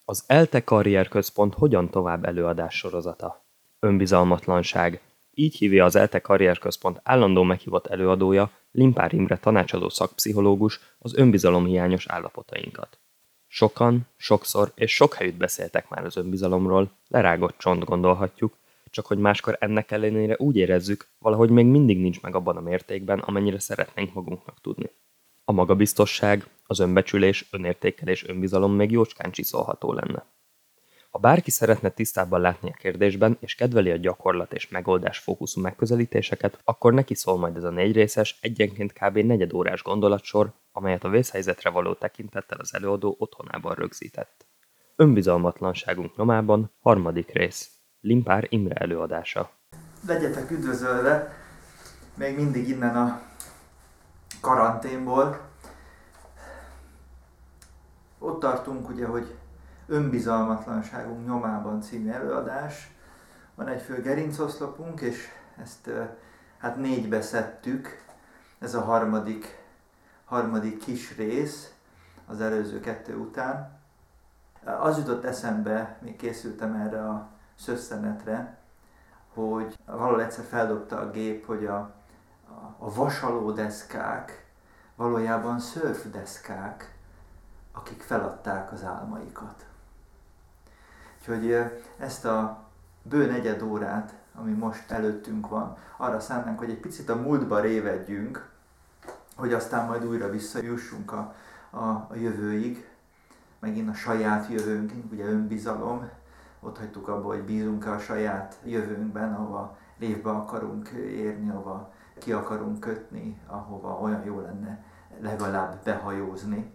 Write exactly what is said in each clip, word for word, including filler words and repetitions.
Az ELTE Karrierközpont Hogyan tovább előadás sorozata. Önbizalmatlanság. Így hívja az ELTE Karrierközpont állandó meghívott előadója, Limpár Imre tanácsadó szakpszichológus az önbizalomhiányos állapotainkat. Sokan, sokszor és sok helyütt beszéltek már az önbizalomról, lerágott csont gondolhatjuk, csak hogy máskor ennek ellenére úgy érezzük, valahogy még mindig nincs meg abban a mértékben, amennyire szeretnénk magunknak tudni. A magabiztosság, az önbecsülés, önértékelés, önbizalom még jócskán csiszolható lenne. Ha bárki szeretne tisztában látni a kérdésben, és kedveli a gyakorlat és megoldás fókuszú megközelítéseket, akkor neki szól majd ez a négy részes, egyenként kb. Negyedórás gondolatsor, amelyet a vészhelyzetre való tekintettel az előadó otthonában rögzített. Önbizalmatlanságunk nyomában, harmadik rész. Limpár Imre előadása. Legyetek üdvözölve, még mindig innen a karanténból. Ott tartunk ugye, hogy Önbizalmatlanságunk nyomában című előadás. Van egy fő gerincoszlopunk, és ezt hát négybe szedtük. Ez a harmadik, harmadik kis rész az előző kettő után. Az jutott eszembe, még készültem erre a szösszenetre, hogy valahol egyszer feldobta a gép, hogy a, a, a vasalódeszkák valójában szörfdeszkák, akik feladták az álmaikat. Úgyhogy ezt a bő negyed órát, ami most előttünk van, arra szánnánk, hogy egy picit a múltba révedjünk, hogy aztán majd újra visszajussunk a, a, a jövőig, megint a saját jövőnk, ugye önbizalom, ott hagytuk abba, hogy bízunk-e a saját jövőnkben, ahova révbe akarunk érni, ahova ki akarunk kötni, ahova olyan jó lenne legalább behajózni.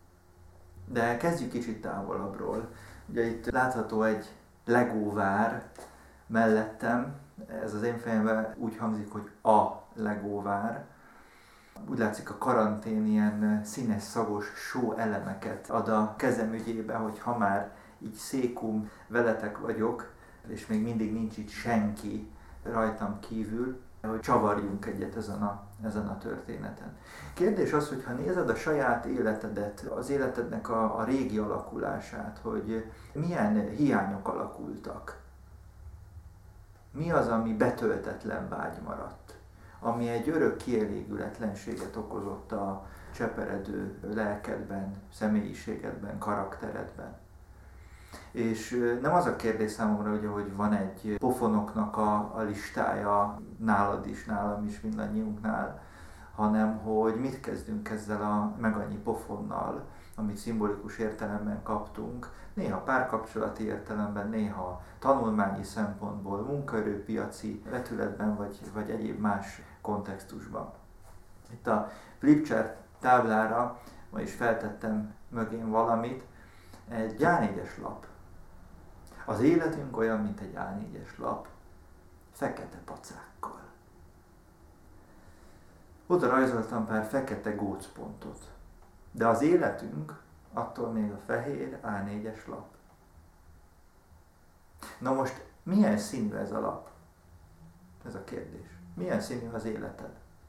De kezdjük kicsit távolabbról. Ugye itt látható egy legóvár mellettem, ez az én fejemben úgy hangzik, hogy a legóvár. Úgy látszik, a karantén ilyen színes, szagos só elemeket ad a kezem ügyébe, hogy ha már így székum veletek vagyok, és még mindig nincs itt senki rajtam kívül, hogy csavarjunk egyet ezen a, ezen a történeten. Kérdés az, hogy ha nézed a saját életedet, az életednek a, a régi alakulását, hogy milyen hiányok alakultak. Mi az, ami betöltetlen vágy maradt, ami egy örök kielégületlenséget okozott a cseperedő lelkedben, személyiségedben, karakteredben. És nem az a kérdés számomra, ugye, hogy van egy pofonoknak a, a listája nálad is, nálam is, mindannyiunknál, hanem hogy mit kezdünk ezzel a meg annyi pofonnal, amit szimbolikus értelemben kaptunk, néha párkapcsolati értelemben, néha tanulmányi szempontból, munkaerőpiaci vetületben, vagy, vagy egyéb más kontextusban. Itt a flipchart táblára ma is feltettem mögén valamit, egy á négyes lap. Az életünk olyan, mint egy á négyes lap, fekete pacákkal. Oda rajzoltam pár fekete gócpontot, de az életünk attól még a fehér á négyes lap. Na most, milyen színű ez a lap? Ez a kérdés. Milyen színű az életed?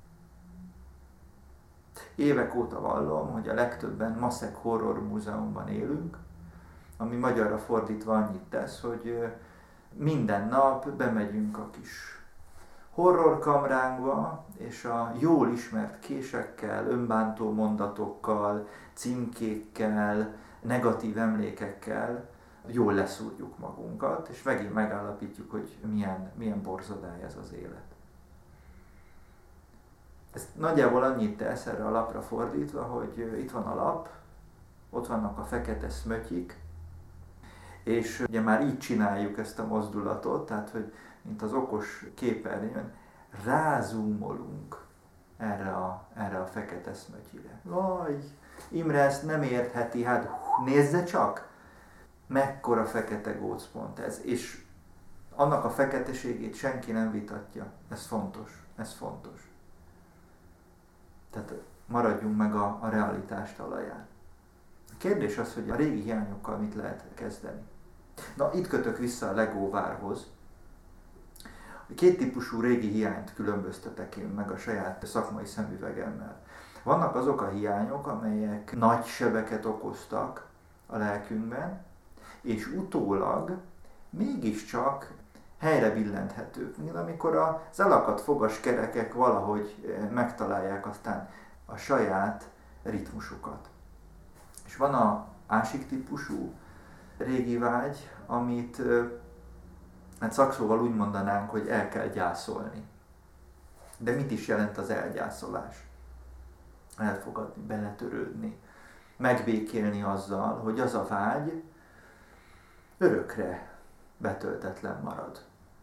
Évek óta vallom, hogy a legtöbben Maszek Horror Múzeumban élünk, ami magyarra fordítva annyit tesz, hogy minden nap bemegyünk a kis horrorkamránkba, és a jól ismert késekkel, önbántó mondatokkal, címkékkel, negatív emlékekkel jól leszúrjuk magunkat, és megint megállapítjuk, hogy milyen, milyen borzodály ez az élet. Ez nagyjából annyit tesz erre a lapra fordítva, hogy itt van a lap, ott vannak a fekete szmötyik, és ugye már így csináljuk ezt a mozdulatot, tehát hogy mint az okos képernyőn, rázúmolunk erre a, erre a fekete szmötyire. Vaj, Imre ezt nem értheti, hát hú, nézze csak, mekkora fekete gócpont ez, és annak a feketeségét senki nem vitatja. Ez fontos, ez fontos. Tehát maradjunk meg a, a realitás talaján. A kérdés az, hogy a régi hiányokkal mit lehet kezdeni. Na, itt kötök vissza a legóvárhoz. Két típusú régi hiányt különböztetek én meg a saját szakmai szemüvegemmel. Vannak azok a hiányok, amelyek nagy sebeket okoztak a lelkünkben, és utólag mégiscsak helyre billenthetők, mint amikor az elakadt fogaskerekek valahogy megtalálják aztán a saját ritmusukat. És van a másik típusú régi vágy, amit hát szakszóval úgy mondanánk, hogy el kell gyászolni. De mit is jelent az elgyászolás? Elfogadni, beletörődni, megbékélni azzal, hogy az a vágy örökre betöltetlen marad.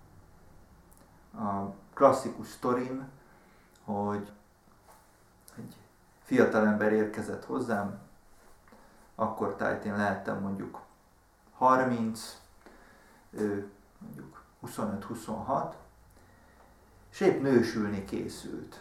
A klasszikus sztorim, hogy egy fiatalember érkezett hozzám, akkor tájt én lehettem mondjuk harminc, ő mondjuk huszonöt-huszonhat, és épp nősülni készült.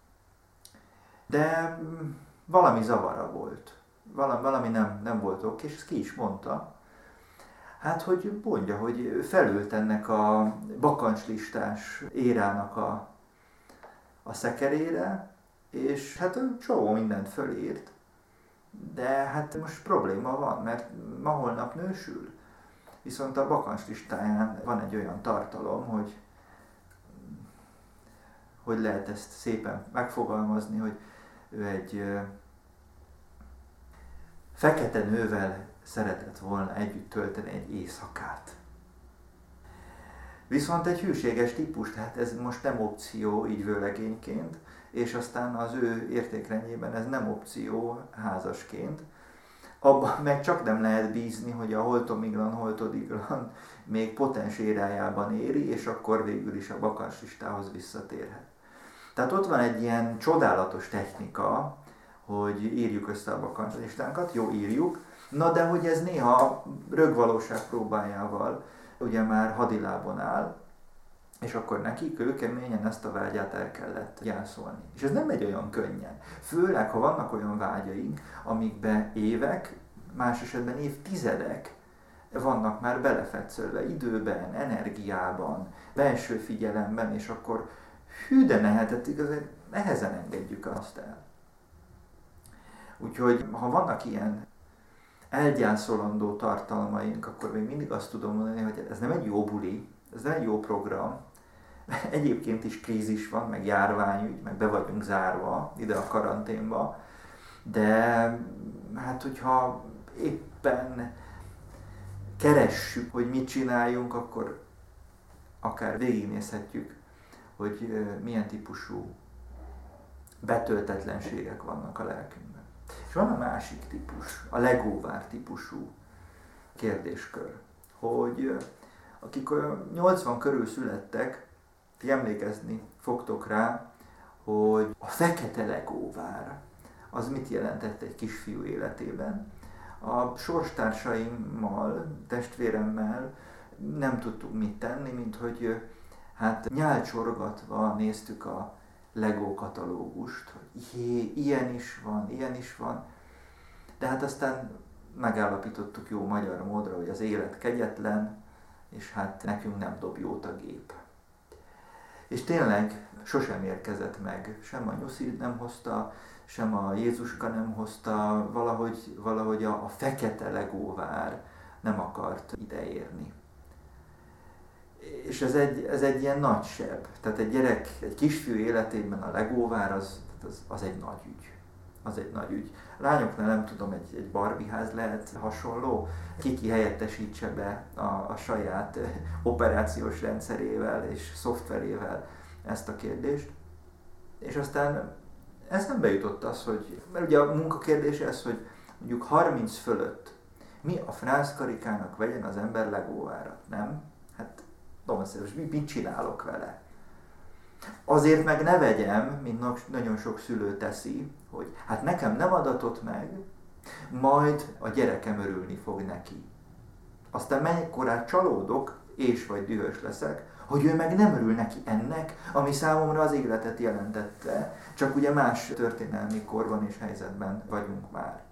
De valami zavara volt, valami, valami nem, nem volt oké, és ezt ki is mondta. Hát, hogy mondja, hogy felült ennek a bakancslistás érának a, a szekerére, és hát csomó mindent fölírt, de hát most probléma van, mert ma holnap nősül. Viszont a bakancslistáján van egy olyan tartalom, hogy hogy lehet ezt szépen megfogalmazni, hogy ő egy fekete nővel szeretett volna együtt tölteni egy éjszakát. Viszont egy hűséges típus, tehát ez most nem opció így vőlegényként, és aztán az ő értékrendjében ez nem opció házasként. Abban meg csak nem lehet bízni, hogy a holtomiglan, holtodiglan még potens érájában éri, és akkor végül is a bakancslistához visszatérhet. Tehát ott van egy ilyen csodálatos technika, hogy írjuk össze a bakancslistánkat, jó, írjuk, na de hogy ez néha rögvalóság próbájával ugye már hadilábon áll, és akkor nekik kőkeményen ezt a vágyát el kellett gyászolni. És ez nem megy olyan könnyen. Főleg, ha vannak olyan vágyaink, amikben évek, más esetben évtizedek vannak már belefetszölve időben, energiában, belső figyelemben, és akkor hű, de nehetet, igazán nehezen engedjük azt el. Úgyhogy, ha vannak ilyen elgyászolandó tartalmaink, akkor még mindig azt tudom mondani, hogy ez nem egy jó buli, ez nem egy jó program. Egyébként is krízis van, meg járványügy, meg be vagyunk zárva ide a karanténba, de hát hogyha éppen keressük, hogy mit csináljunk, akkor akár végignézhetjük, hogy milyen típusú betöltetlenségek vannak a lelkünkben. És van a másik típus, a legóvár típusú kérdéskör, hogy akik nyolcvan körül születtek, ti emlékezni fogtok rá, hogy a fekete legóvár az mit jelentett egy kisfiú életében. A sorstársaimmal, testvéremmel nem tudtuk mit tenni, mint hogy hát nyálcsorgatva néztük a Lego katalógust, hogy jé, ilyen is van, ilyen is van. De hát aztán megállapítottuk jó magyar módra, hogy az élet kegyetlen, és hát nekünk nem dob jót a gép. És tényleg sosem érkezett meg, sem a nyuszi nem hozta, sem a Jézuska nem hozta, valahogy, valahogy a, a fekete legóvár nem akart ideérni. És ez egy, ez egy ilyen nagy seb. Tehát egy gyerek, egy kisfiú életében a legóvár az, az, az egy nagy ügy. Az egy nagy ügy. Lányoknál nem tudom, egy, egy Barbie-ház lehet hasonló. Kiki helyettesítse be a, a saját operációs rendszerével és szoftverével ezt a kérdést. És aztán eszembe jutott az, hogy, mert ugye a munkakérdése ez, hogy mondjuk harminc fölött mi a frászkarikának vegyen az ember legóvárat, nem? Hát nonsens, mit csinálok vele? Azért meg ne vegyem, mint nagyon sok szülő teszi, hogy hát nekem nem adatott meg, majd a gyerekem örülni fog neki. Aztán mennyikorát csalódok, és vagy dühös leszek, hogy ő meg nem örül neki ennek, ami számomra az életet jelentette, csak ugye más történelmi korban és helyzetben vagyunk már.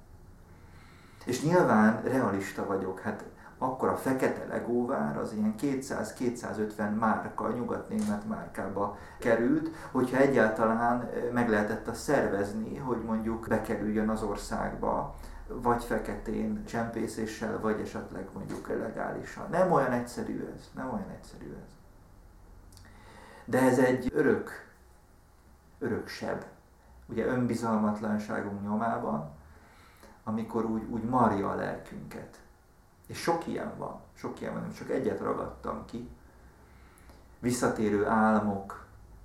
És nyilván realista vagyok, hát akkor a fekete legóvár az ilyen kétszáz-kétszázötven márka, nyugatnémet márkába került, hogyha egyáltalán meg lehetett azt szervezni, hogy mondjuk bekerüljön az országba vagy feketén, csempészéssel, vagy esetleg mondjuk illegálisan. Nem olyan egyszerű ez, nem olyan egyszerű ez. De ez egy örök, örök seb, ugye önbizalmatlanságunk nyomában, amikor úgy, úgy marja a lelkünket. És sok ilyen van, sok ilyen van, nem csak egyet ragadtam ki. Visszatérő álmok.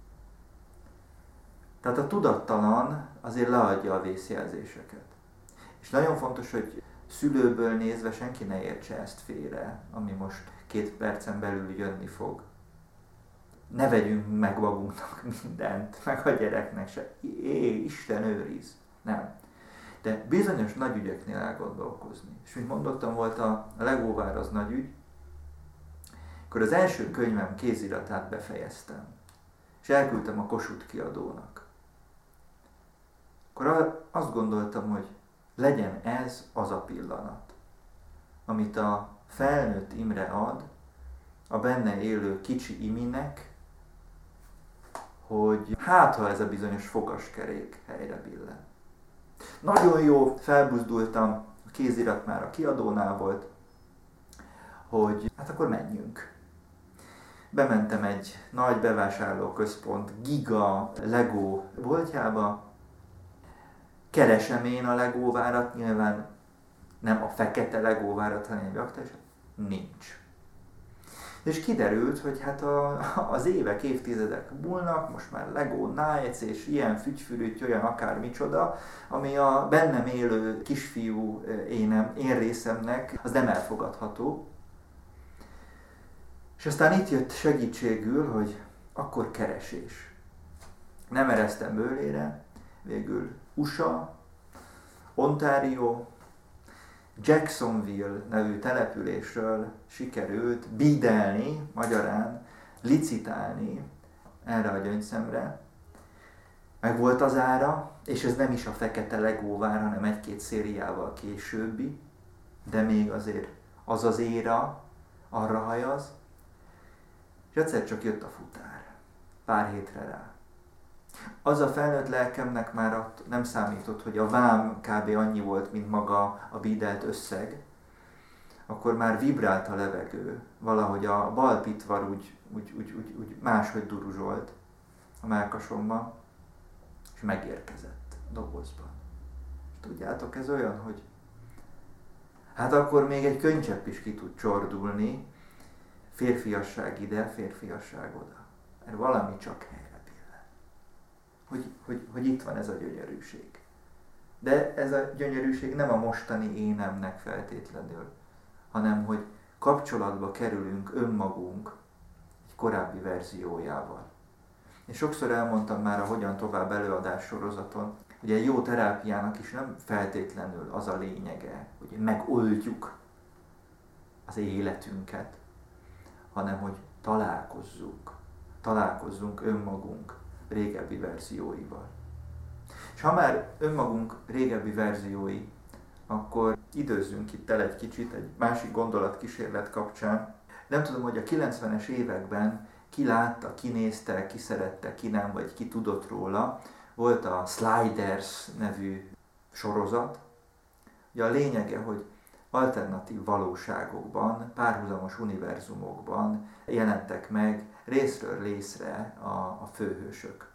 Tehát a tudattalan azért leadja a vészjelzéseket. És nagyon fontos, hogy szülőből nézve senki ne értse ezt félre, ami most két percen belül jönni fog. Ne vegyünk meg magunknak mindent, meg a gyereknek se. Jé, Isten őriz. Nem. De bizonyos nagy ügyeknél elgondolkozni. És mint mondottam, volt a Legóvár az nagy ügy, akkor az első könyvem kéziratát befejeztem. És elküldtem a Kossuth kiadónak. Akkor azt gondoltam, hogy legyen ez az a pillanat, amit a felnőtt Imre ad a benne élő kicsi Iminek, hogy hát ha ez a bizonyos fogaskerék helyre billen. Nagyon jó, felbuzdultam, a kézirat már a kiadónál volt, hogy hát akkor menjünk. Bementem egy nagy bevásárlóközpont, giga Lego boltjába, keresem én a Legóvárat, nyilván nem a fekete Legóvárat, hanem egy aktuálisat, nincs. És kiderült, hogy hát a, az évek, évtizedek múlnak, most már Lego Nights és ilyen fügyfürügy, olyan akármicsoda, ami a bennem élő kisfiú énem, én részemnek, az nem elfogadható. És aztán itt jött segítségül, hogy akkor keresés. Nem eresztem bőlére, végül u es á, Ontario, Jacksonville nevű településről sikerült bidelni, magyarán licitálni erre a gyöngyszemre. Meg volt az ára, és ez nem is a fekete Legóvár, hanem egy-két szériával későbbi, de még azért az az éra arra hajaz. És egyszer csak jött a futár, pár hétre rá. Az a felnőtt lelkemnek már ott nem számított, hogy a vám kb. Annyi volt, mint maga a bídelt összeg. Akkor már vibrált a levegő, valahogy a bal pitvar úgy, úgy, úgy, úgy, úgy máshogy duruzsolt a mellkasomban, és megérkezett a dobozban. És tudjátok, ez olyan, hogy hát akkor még egy könycsepp is ki tud csordulni, férfiasság ide, férfiasság oda. Mert valami csak helyre billen. Hogy, hogy, hogy itt van ez a gyönyörűség. De ez a gyönyörűség nem a mostani énemnek feltétlenül, hanem hogy kapcsolatba kerülünk önmagunk egy korábbi verziójával. És sokszor elmondtam már a Hogyan tovább előadás sorozaton, hogy egy jó terápiának is nem feltétlenül az a lényege, hogy megoldjuk az életünket, hanem hogy találkozzunk, találkozzunk önmagunk régebbi verzióival. És ha már önmagunk régebbi verziói, akkor időzzünk itt el egy kicsit egy másik gondolatkísérlet kapcsán. Nem tudom, hogy a kilencvenes években ki látta, ki nézte, ki szerette, ki nem, vagy ki tudott róla. Volt a Sliders nevű sorozat. Ugye a lényege, hogy alternatív valóságokban, párhuzamos univerzumokban jelentek meg részről részre a, a főhősök.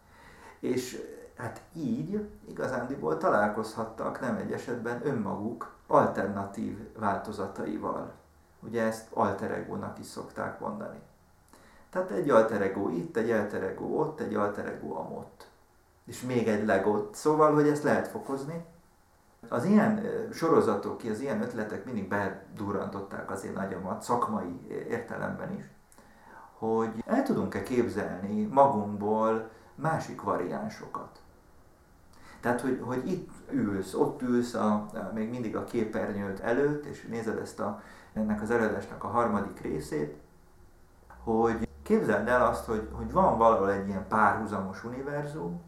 És hát így igazándiból találkozhattak nem egy esetben önmaguk alternatív változataival. Ugye ezt alter egónak is szokták mondani. Tehát egy alter ego itt, egy alter ego ott, egy alter ego amott. És még egy legott. Szóval, hogy ezt lehet fokozni. Az ilyen sorozatok, az ilyen ötletek mindig bedurrantották az én agyamat, szakmai értelemben is, hogy el tudunk-e képzelni magunkból másik variánsokat. Tehát, hogy, hogy itt ülsz, ott ülsz, a, a, még mindig a képernyőd előtt, és nézed ezt a, ennek az előadásnak a harmadik részét, hogy képzeld el azt, hogy, hogy van valahol egy ilyen párhuzamos univerzum,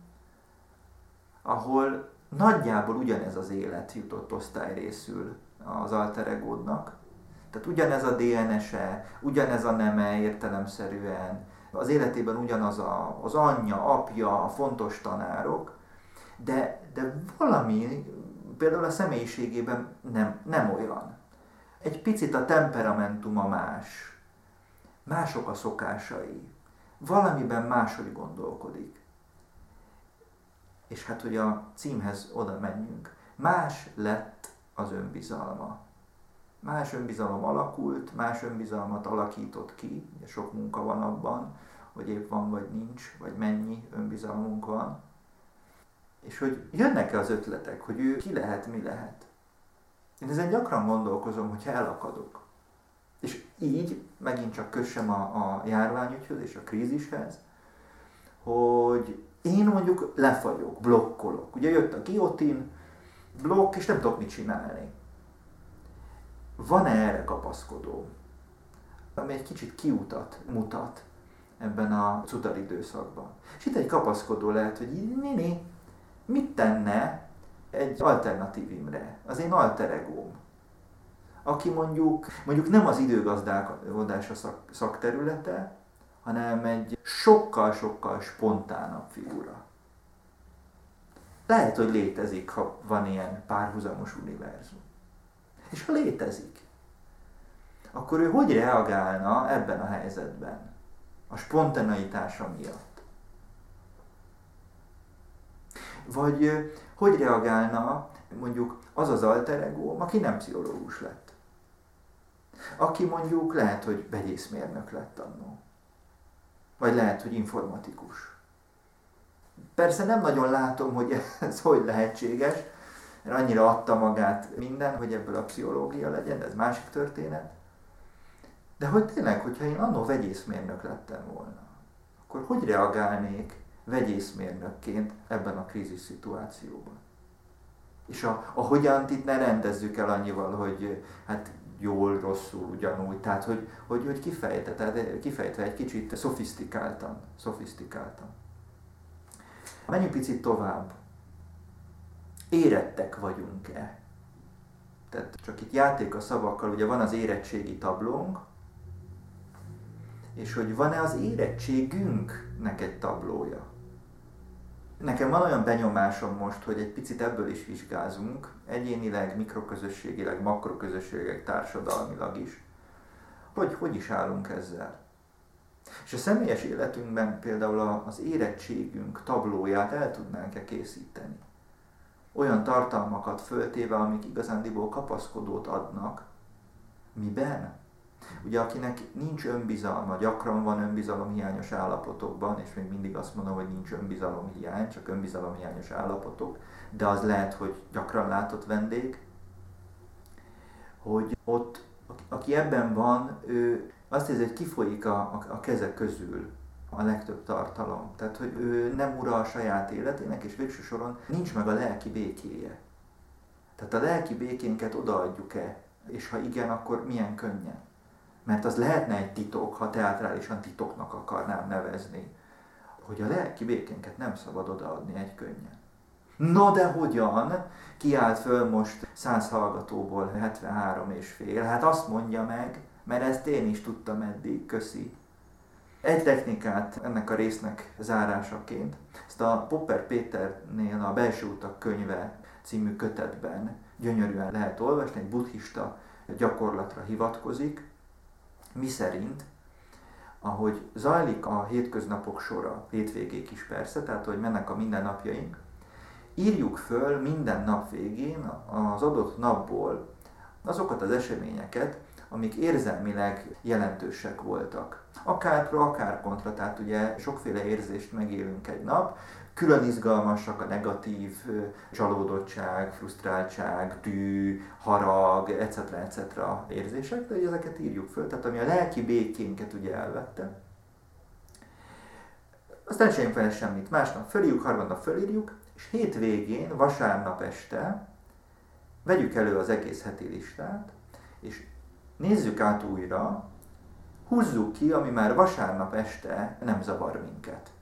ahol nagyjából ugyanez az élet jutott osztály részül az alter egódnak. Tehát ugyanez a dé en es-e, ugyanez a neme értelemszerűen, az életében ugyanaz a, az anyja, apja, a fontos tanárok, de, de valami például a személyiségében nem, nem olyan. Egy picit a temperamentuma más, mások a szokásai, valamiben máshogy gondolkodik. És hát, hogy a címhez oda menjünk, más lett az önbizalma. Más önbizalom alakult, más önbizalmat alakított ki, ugye sok munka van abban, hogy épp van vagy nincs, vagy mennyi önbizalmunk van. És hogy jönnek-e az ötletek, hogy ő ki lehet, mi lehet. Én ezen gyakran gondolkozom, hogyha elakadok. És így megint csak kössem a, a járványügyhöz és a krízishez, hogy én mondjuk lefagyok, blokkolok. Ugye jött a guillotine, blokk, és nem tudok mit csinálni. Van-e erre kapaszkodó, ami egy kicsit kiutat mutat ebben a cudar időszakban? És itt egy kapaszkodó lehet, hogy néni, mit tenne egy alternatív Imre, az én alter egóm, aki mondjuk, mondjuk nem az időgazdálkodás a szak, szakterülete, hanem egy sokkal-sokkal spontánabb figura. Lehet, hogy létezik, ha van ilyen párhuzamos univerzum. És ha létezik, akkor ő hogy reagálna ebben a helyzetben? A spontaneitása miatt? Vagy hogy reagálna mondjuk az az alter egóm, aki nem pszichológus lett? Aki mondjuk lehet, hogy vegyészmérnök lett annó. Vagy lehet, hogy informatikus. Persze nem nagyon látom, hogy ez hogy lehetséges, mert annyira adta magát minden, hogy ebből a pszichológia legyen, de ez másik történet. De hogy tényleg, hogyha én annó vegyészmérnök lettem volna, akkor hogy reagálnék vegyészmérnökként ebben a krízis szituációban? És a, a hogyant itt ne rendezzük el annyival, hogy hát jól, rosszul, ugyanúgy, tehát hogy, hogy, hogy kifejtve, tehát kifejtve egy kicsit szofisztikáltan, szofisztikáltan. Menjünk picit tovább. Érettek vagyunk-e? Tehát csak itt játék a szavakkal, ugye van az érettségi tablónk, és hogy van-e az érettségünknek egy tablója. Nekem van olyan benyomásom most, hogy egy picit ebből is vizsgázunk, egyénileg, mikroközösségileg, makroközösségek, társadalmilag is, hogy hogy is állunk ezzel. És a személyes életünkben például az érettségünk tablóját el tudnánk-e készíteni. Olyan tartalmakat föltéve, amik igazándiból kapaszkodót adnak. Miben? Ugye akinek nincs önbizalma, gyakran van önbizalomhiányos állapotokban, és még mindig azt mondom, hogy nincs önbizalomhiány, csak önbizalomhiányos állapotok, de az lehet, hogy gyakran látott vendég, hogy ott, aki ebben van, ő azt érzi, hogy kifolyik a, a, a keze közül a legtöbb tartalom. Tehát, hogy ő nem ura a saját életének, és végső soron nincs meg a lelki békéje. Tehát a lelki békénket odaadjuk-e, és ha igen, akkor milyen könnyen. Mert az lehetne egy titok, ha teátrálisan titoknak akarnám nevezni, hogy a lelki békénket nem szabad odaadni egy könnyen. No de hogyan? Kiállt föl most száz hallgatóból hetvenhárom és fél. Hát azt mondja meg, mert ezt én is tudtam eddig, köszi. Egy technikát ennek a résznek zárásaként, ezt a Popper Péternél a Belső utak könyve című kötetben gyönyörűen lehet olvasni, egy buddhista gyakorlatra hivatkozik, miszerint, ahogy zajlik a hétköznapok sora, hétvégék is persze, tehát hogy mennek a mindennapjaink, írjuk föl minden nap végén az adott napból azokat az eseményeket, amik érzelmileg jelentősek voltak. Akár pro, akár kontra, tehát ugye sokféle érzést megélünk egy nap, külön izgalmasak a negatív csalódottság, frusztráltság, tű, harag, et cetera et cetera érzések, de ezeket írjuk föl, tehát ami a lelki békénket ugye elvette. Aztán ne csináljunk vele semmit, másnap fölírjuk, harmadnap fölírjuk, és hétvégén, vasárnap este vegyük elő az egész heti listát, és nézzük át újra, húzzuk ki, ami már vasárnap este nem zavar minket.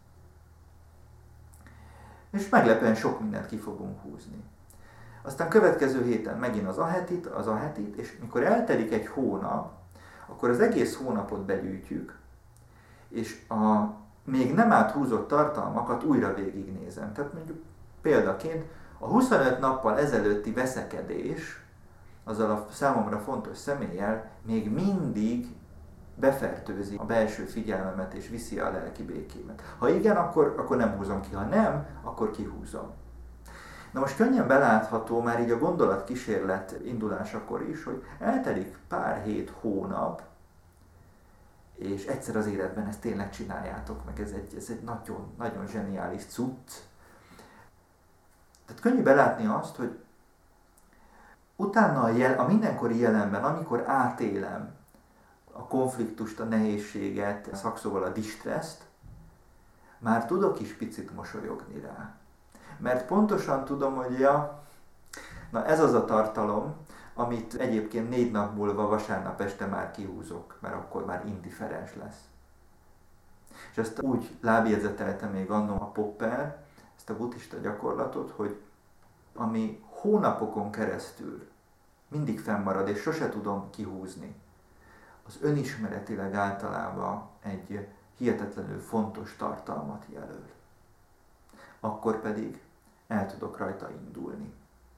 És meglepően sok mindent ki fogunk húzni. Aztán következő héten megint az a hetit, az a hetit, és mikor eltelik egy hónap, akkor az egész hónapot begyűjtjük, és a még nem áthúzott tartalmakat újra végignézem. Tehát mondjuk példaként A huszonöt nappal ezelőtti veszekedés azzal a számomra fontos személlyel még mindig befertőzi a belső figyelmemet és viszi a lelki békémet. Ha igen, akkor, akkor nem húzom ki, ha nem, akkor kihúzom. Na most könnyen belátható már így a gondolatkísérlet indulásakor is, hogy eltelik pár hét, hónap, és egyszer az életben ezt tényleg csináljátok meg, ez egy, ez egy nagyon, nagyon zseniális cucc. Tehát könnyű belátni azt, hogy utána a, jel, a mindenkori jelenben, amikor átélem a konfliktust, a nehézséget, a szakszóval a distresszt, már tudok is picit mosolyogni rá. Mert pontosan tudom, hogy ja, na ez az a tartalom, amit egyébként négy nap múlva vasárnap este már kihúzok, mert akkor már indiferens lesz. És ezt úgy lábjegyzetelte még annó a Popper, ezt a buddhista gyakorlatot, hogy ami hónapokon keresztül mindig fennmarad, és sose tudom kihúzni, az önismeretileg általában egy hihetetlenül fontos tartalmat jelöl. Akkor pedig el tudok rajta indulni.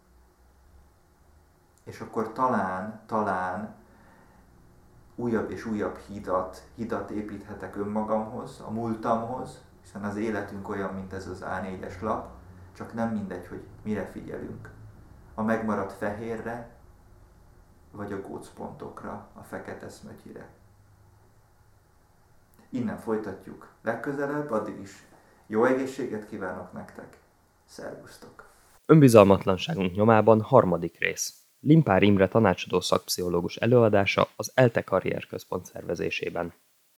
És akkor talán, talán újabb és újabb hidat, hidat építhetek önmagamhoz, a múltamhoz, hiszen az életünk olyan, mint ez az á négyes lap, csak nem mindegy, hogy mire figyelünk. A megmaradt fehérre, vagy a gócpontokra, a fekete szmötyire. Innen folytatjuk legközelebb, addig is jó egészséget kívánok nektek. Szervusztok! Önbizalmatlanságunk nyomában harmadik rész. Limpár Imre tanácsadó szakpszichológus előadása az ELTE Karrierközpont szervezésében.